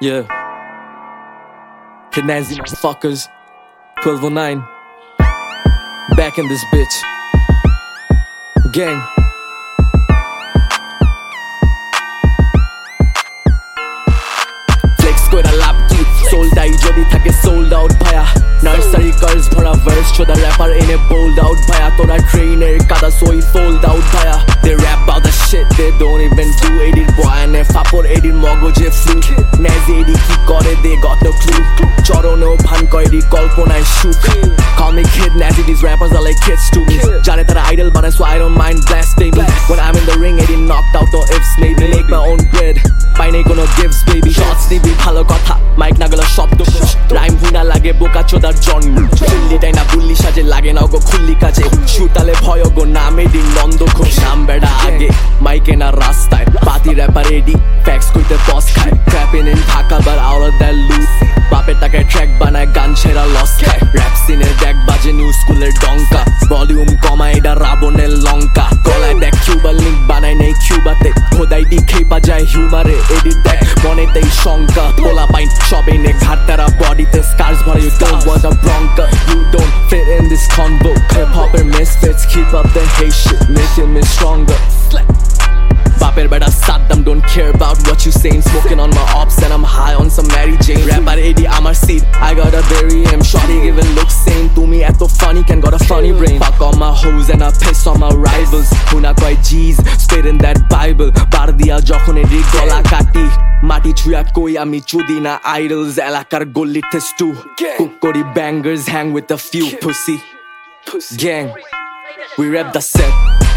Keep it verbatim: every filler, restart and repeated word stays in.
Yeah. Kidnazi motherfuckers. twelve oh nine. Back in this bitch. Gang. Flex koira lab ki sold out jodi thake sold out bhaya nursery girls bhora verse choda rapper in a bold out bhaya tora trainer kada soi fold out bhaya they rap about the shit they don't even do edit boy and fapor edit mogoje flu nazi edit ki kore they got no clue chorono bhan koiri kalponai shuk call me kid nazi these rappers are like kids to me jane tara idol banai so I don't mind blasting when I'm in the ring edit knocked out no ifs maybe make my own bread painai kono gives baby shots nibi bhalo kotha mic na gala shobdo rhyme huna lage boka chodar জন্ম চিল্লি তাই না বুল্লি সাজে লাগে না গো খুল্লি কাজে সুতালে ভয় গো নামে দিন নন্দ ঘোষ নাম বেড়া আগে মাইকে না রাস্তায় পাতি র্যাপার এডি ফ্যাক্স কইতে পস খায় ট্র্যাপিং ইন ঢাকা বার আউট অফ দ্যাট লুজ বাপের টাকায় ট্র্যাক বানায় গান ছেড়া লস খায় র‍্যাপ সিনের ড্যাক বাজে নিউ স্কুলের ডঙ্কা ভলিউম কমায় এটা রাবণের লঙ্কা গলায় দেখ কিউবা লিঙ্ক বানায় নেই কিউবাতে খোদাই দি খেপা যায় হিউমারে এডিট দেখ মনেতেই শঙ্কা পোলা পাইন সবে নে ঘাটতারা বডিতে স্কার্স ভরে you don't want a bronco you don't fit in this convo hip hop and misfits keep up the hate shit making me stronger Baper beta Saddam don't care about what you saying smoking on my ops and I'm high on some Mary Jane rapper eighty আমার seed I gotta bury him shorty even look sane to me eto funny can got a funny brain fuck on my hoes and I piss on my rivals huna koi G's spit in that bible bar dia jokhon edi gola kati mati chuya koi ami chudi na idols elakar golli testu kukori bangers hang with a few pussy gang we rap the set